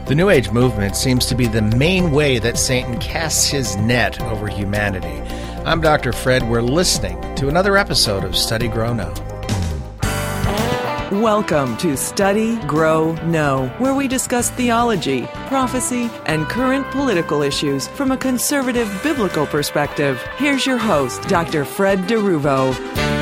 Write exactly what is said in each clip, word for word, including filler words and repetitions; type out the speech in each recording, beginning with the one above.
The New Age movement seems to be the main way that Satan casts his net over humanity. I'm Doctor Fred. We're listening to another episode of Study, Grow, Know. Welcome to Study, Grow, Know, where we discuss theology, prophecy, and current political issues from a conservative biblical perspective. Here's your host, Doctor Fred DeRuvo.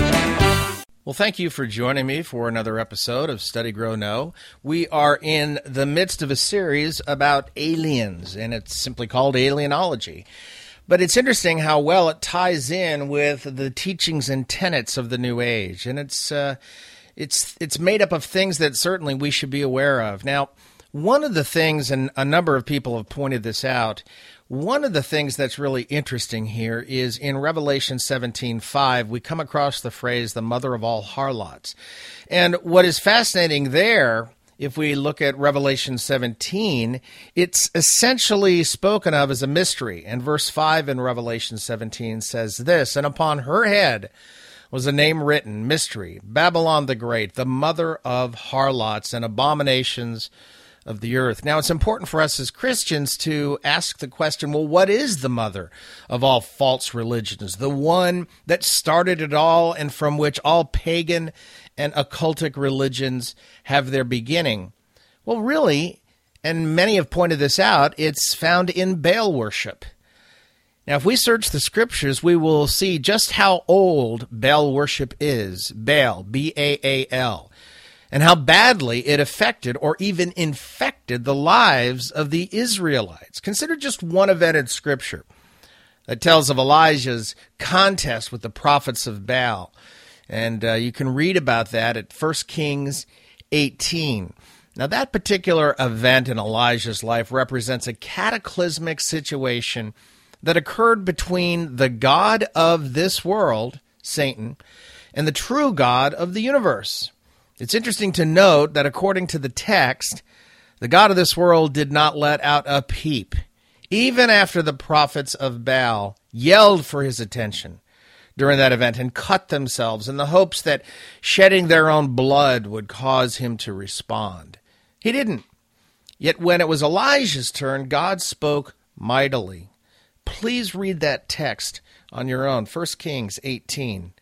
Well, thank you for joining me for another episode of Study, Grow, Know. We are in the midst of a series about aliens, and it's simply called Alienology. But it's interesting how well it ties in with the teachings and tenets of the New Age, and it's uh, it's it's made up of things that certainly we should be aware of. Now, one of the things, and a number of people have pointed this out, one of the things that's really interesting here is in Revelation seventeen five, we come across the phrase, the mother of all harlots. And what is fascinating there, if we look at Revelation seventeen, it's essentially spoken of as a mystery. And verse five in Revelation seventeen says this, "And upon her head was a name written, Mystery, Babylon the Great, the mother of harlots and abominations of the earth." Now, it's important for us as Christians to ask the question, well, what is the mother of all false religions? The one that started it all and from which all pagan and occultic religions have their beginning? Well, really, and many have pointed this out, it's found in Baal worship. Now, if we search the scriptures, we will see just how old Baal worship is. Baal, B A A L. And how badly it affected or even infected the lives of the Israelites. Consider just one event in Scripture that tells of Elijah's contest with the prophets of Baal. And uh, you can read about that at First Kings eighteen. Now, that particular event in Elijah's life represents a cataclysmic situation that occurred between the God of this world, Satan, and the true God of the universe. It's interesting to note that according to the text, the God of this world did not let out a peep, even after the prophets of Baal yelled for his attention during that event and cut themselves in the hopes that shedding their own blood would cause him to respond. He didn't. Yet when it was Elijah's turn, God spoke mightily. Please read that text on your own, First Kings eighteen.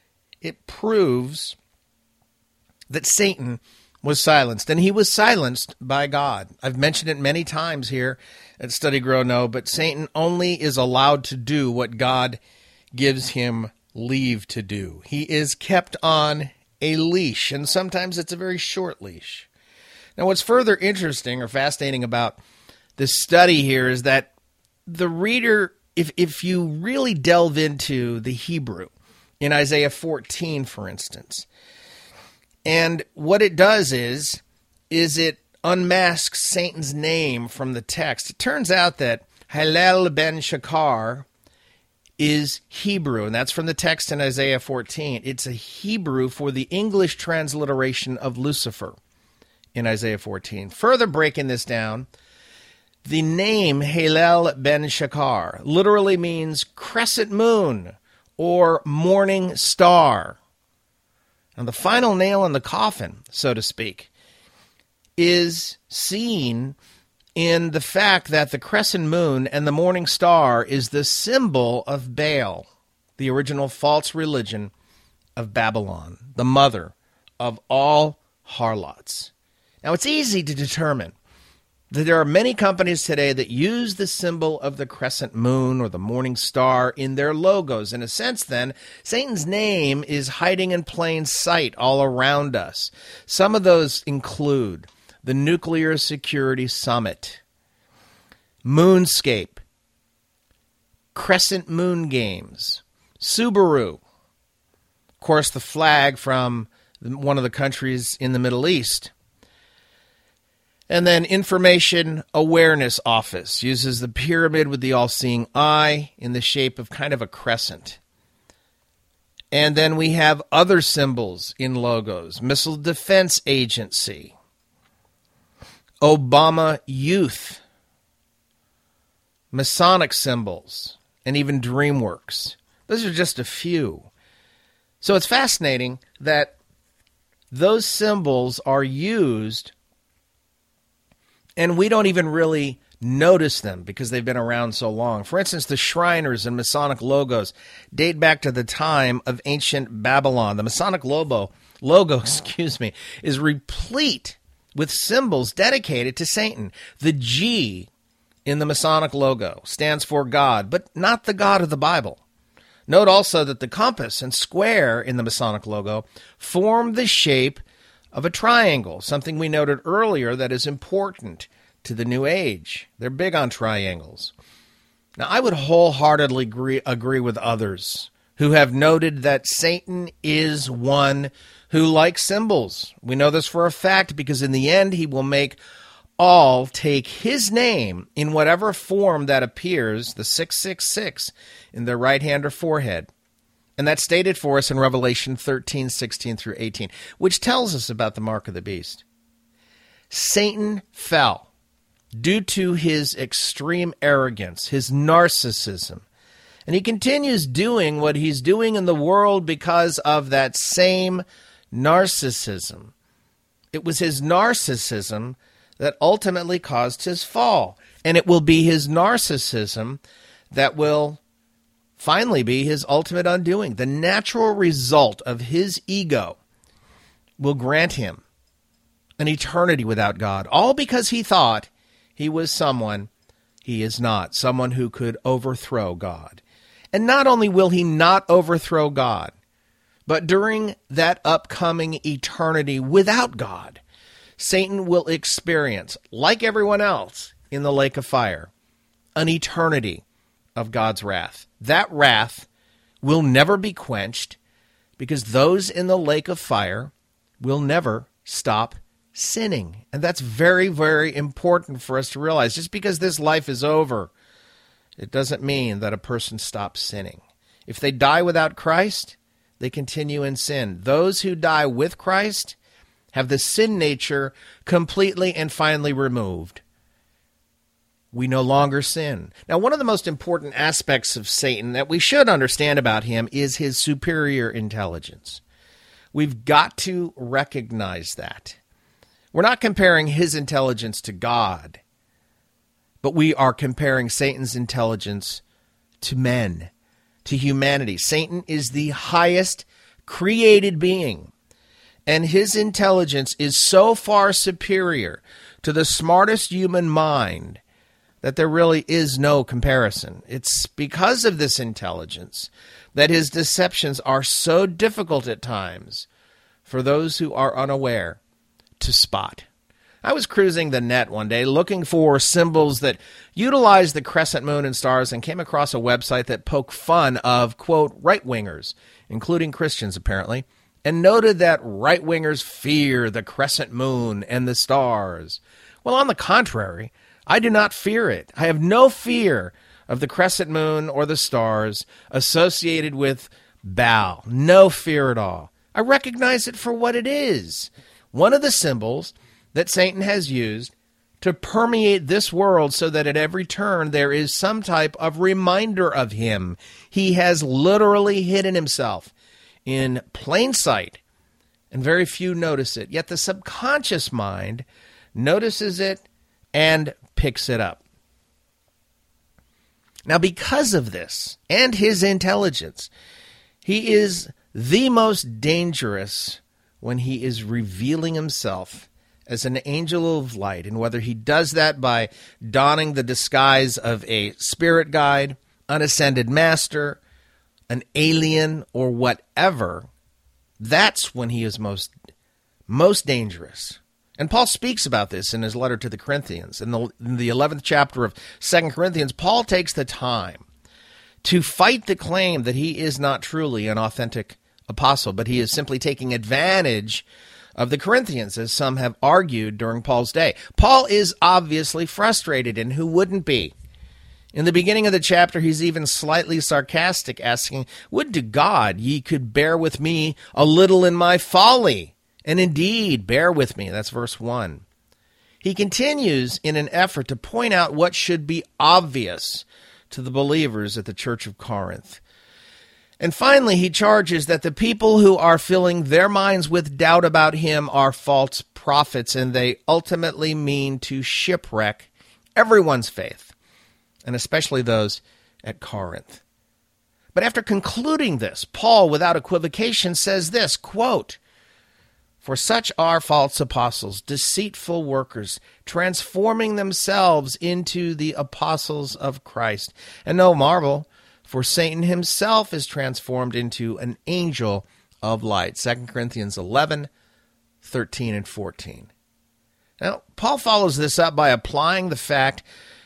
It proves that Satan was silenced, and he was silenced by God. I've mentioned it many times here at Study, Grow, Know, but Satan only is allowed to do what God gives him leave to do. He is kept on a leash, and sometimes it's a very short leash. Now, what's further interesting or fascinating about this study here is that the reader, if, if you really delve into the Hebrew, in Isaiah fourteen, for instance, and what it does is, is it unmasks Satan's name from the text. It turns out that Hillel ben Shakar is Hebrew, and that's from the text in Isaiah fourteen. It's a Hebrew for the English transliteration of Lucifer in Isaiah fourteen. Further breaking this down, the name Hillel ben Shakar literally means crescent moon or morning star. And the final nail in the coffin, so to speak, is seen in the fact that the crescent moon and the morning star is the symbol of Baal, the original false religion of Babylon, the mother of all harlots. Now, it's easy to determine that there are many companies today that use the symbol of the crescent moon or the morning star in their logos. In a sense, then, Satan's name is hiding in plain sight all around us. Some of those include the Nuclear Security Summit, Moonscape, Crescent Moon Games, Subaru, of course, the flag from one of the countries in the Middle East. And then Information Awareness Office uses the pyramid with the all-seeing eye in the shape of kind of a crescent. And then we have other symbols in logos. Missile Defense Agency, Obama Youth, Masonic symbols, and even DreamWorks. Those are just a few. So it's fascinating that those symbols are used And we don't even really notice them because they've been around so long. For instance, the Shriners and Masonic logos date back to the time of ancient Babylon. The Masonic logo, logo, excuse me, is replete with symbols dedicated to Satan. The G in the Masonic logo stands for God, but not the God of the Bible. Note also that the compass and square in the Masonic logo form the shape of a triangle, something we noted earlier that is important to the New Age. They're big on triangles. Now, I would wholeheartedly agree, agree with others who have noted that Satan is one who likes symbols. We know this for a fact because in the end, he will make all take his name in whatever form that appears, the six six six, in their right hand or forehead. And that's stated for us in Revelation thirteen, sixteen through eighteen, which tells us about the mark of the beast. Satan fell due to his extreme arrogance, his narcissism. And he continues doing what he's doing in the world because of that same narcissism. It was his narcissism that ultimately caused his fall. And it will be his narcissism that will finally be his ultimate undoing. The natural result of his ego will grant him an eternity without God, all because he thought he was someone he is not, someone who could overthrow God. And not only will he not overthrow God, but during that upcoming eternity without God, Satan will experience, like everyone else in the lake of fire, an eternity of God's wrath. That wrath will never be quenched because those in the lake of fire will never stop sinning. And that's very, very important for us to realize. Just because this life is over, it doesn't mean that a person stops sinning. If they die without Christ, they continue in sin. Those who die with Christ have the sin nature completely and finally removed. We no longer sin. Now, one of the most important aspects of Satan that we should understand about him is his superior intelligence. We've got to recognize that. We're not comparing his intelligence to God, but we are comparing Satan's intelligence to men, to humanity. Satan is the highest created being, and his intelligence is so far superior to the smartest human mind that there really is no comparison. It's because of this intelligence that his deceptions are so difficult at times for those who are unaware to spot. I was cruising the net one day looking for symbols that utilize the crescent moon and stars and came across a website that poked fun of, quote, right-wingers, including Christians apparently, and noted that right-wingers fear the crescent moon and the stars. Well, on the contrary, I do not fear it. I have no fear of the crescent moon or the stars associated with Baal. No fear at all. I recognize it for what it is. One of the symbols that Satan has used to permeate this world so that at every turn there is some type of reminder of him. He has literally hidden himself in plain sight, and very few notice it. Yet the subconscious mind notices it and picks it up. Now, because of this and his intelligence, he is the most dangerous when he is revealing himself as an angel of light. And whether he does that by donning the disguise of a spirit guide, an ascended master, an alien, or whatever, that's when he is most, most dangerous. And Paul speaks about this in his letter to the Corinthians. In the, in the eleventh chapter of Second Corinthians, Paul takes the time to fight the claim that he is not truly an authentic apostle, but he is simply taking advantage of the Corinthians, as some have argued during Paul's day. Paul is obviously frustrated, and who wouldn't be? In the beginning of the chapter, he's even slightly sarcastic, asking, "Would to God ye could bear with me a little in my folly, and indeed bear with me." That's verse one. He continues in an effort to point out what should be obvious to the believers at the church of Corinth. And finally, he charges that the people who are filling their minds with doubt about him are false prophets, and they ultimately mean to shipwreck everyone's faith, and especially those at Corinth. But after concluding this, Paul, without equivocation, says this, quote, "For such are false apostles, deceitful workers, transforming themselves into the apostles of Christ. And no marvel, for Satan himself is transformed into an angel of light." Second Corinthians eleven, thirteen, and fourteen. Now, Paul follows this up by applying the fact,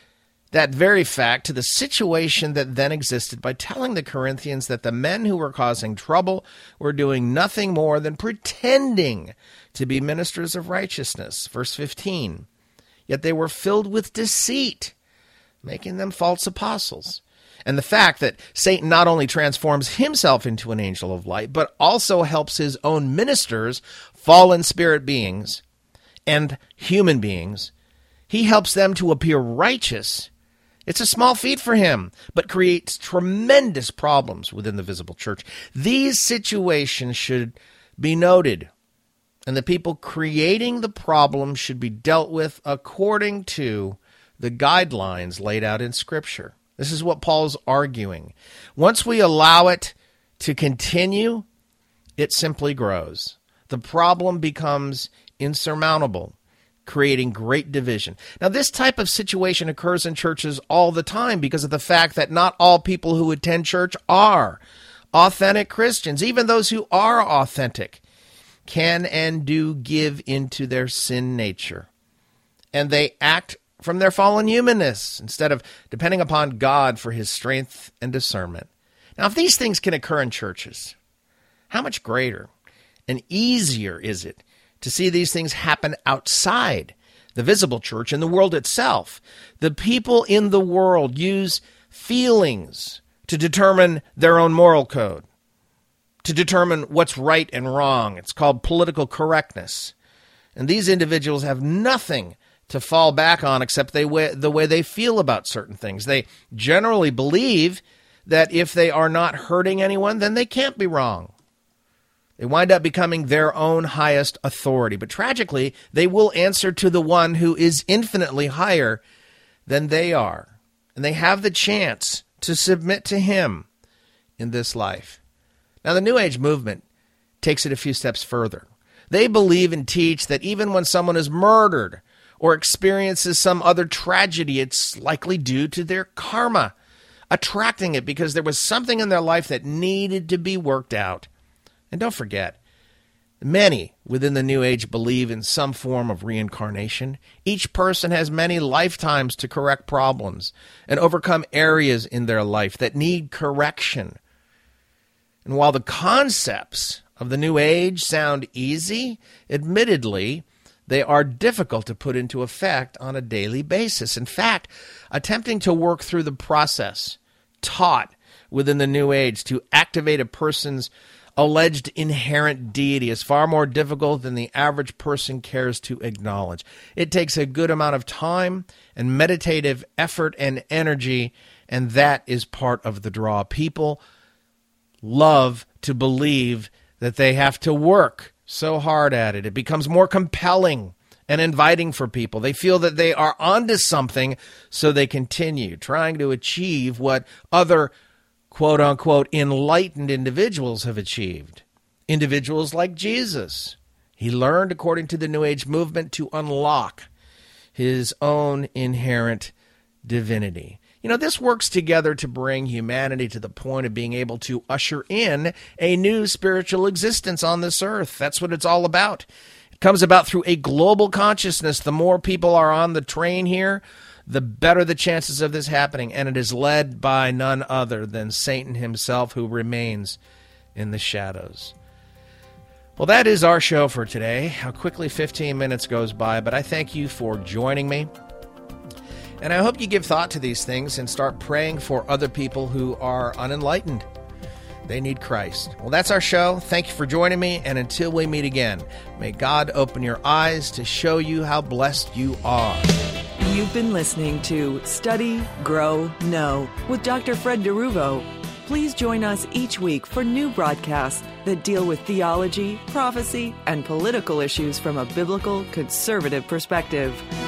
that very fact, to the situation that then existed by telling the Corinthians that the men who were causing trouble were doing nothing more than pretending to be ministers of righteousness. Verse fifteen, "Yet they were filled with deceit, making them false apostles." And the fact that Satan not only transforms himself into an angel of light, but also helps his own ministers, fallen spirit beings, and human beings, he helps them to appear righteous. It's a small feat for him, but creates tremendous problems within the visible church. These situations should be noted, and the people creating the problem should be dealt with according to the guidelines laid out in Scripture. This is what Paul's arguing. Once we allow it to continue, it simply grows. The problem becomes insurmountable, creating great division. Now, this type of situation occurs in churches all the time because of the fact that not all people who attend church are authentic Christians. Even those who are authentic can and do give into their sin nature, and they act from their fallen humanness instead of depending upon God for his strength and discernment. Now, if these things can occur in churches, how much greater and easier is it to see these things happen outside the visible church in the world itself? The people in the world use feelings to determine their own moral code, to determine what's right and wrong. It's called political correctness. And these individuals have nothing to fall back on except they way, the way they feel about certain things. They generally believe that if they are not hurting anyone, then they can't be wrong. They wind up becoming their own highest authority. But tragically, they will answer to the one who is infinitely higher than they are. And they have the chance to submit to him in this life. Now, the New Age movement takes it a few steps further. They believe and teach that even when someone is murdered or experiences some other tragedy, it's likely due to their karma, attracting it because there was something in their life that needed to be worked out. And don't forget, many within the New Age believe in some form of reincarnation. Each person has many lifetimes to correct problems and overcome areas in their life that need correction. And while the concepts of the New Age sound easy, admittedly, they are difficult to put into effect on a daily basis. In fact, attempting to work through the process taught within the New Age to activate a person's alleged inherent deity is far more difficult than the average person cares to acknowledge. It takes a good amount of time and meditative effort and energy, and that is part of the draw. People love to believe that they have to work so hard at it. It becomes more compelling and inviting for people. They feel that they are onto something, so they continue trying to achieve what other quote-unquote enlightened individuals have achieved. Individuals like Jesus. He learned, according to the New Age movement, to unlock his own inherent divinity. You know, this works together to bring humanity to the point of being able to usher in a new spiritual existence on this earth. That's what it's all about. It comes about through a global consciousness. The more people are on the train here, the better the chances of this happening. And it is led by none other than Satan himself, who remains in the shadows. Well, that is our show for today. How quickly fifteen minutes goes by, but I thank you for joining me. And I hope you give thought to these things and start praying for other people who are unenlightened. They need Christ. Well, that's our show. Thank you for joining me. And until we meet again, may God open your eyes to show you how blessed you are. You've been listening to Study, Grow, Know with Doctor Fred DeRuvo. Please join us each week for new broadcasts that deal with theology, prophecy, and political issues from a biblical, conservative perspective.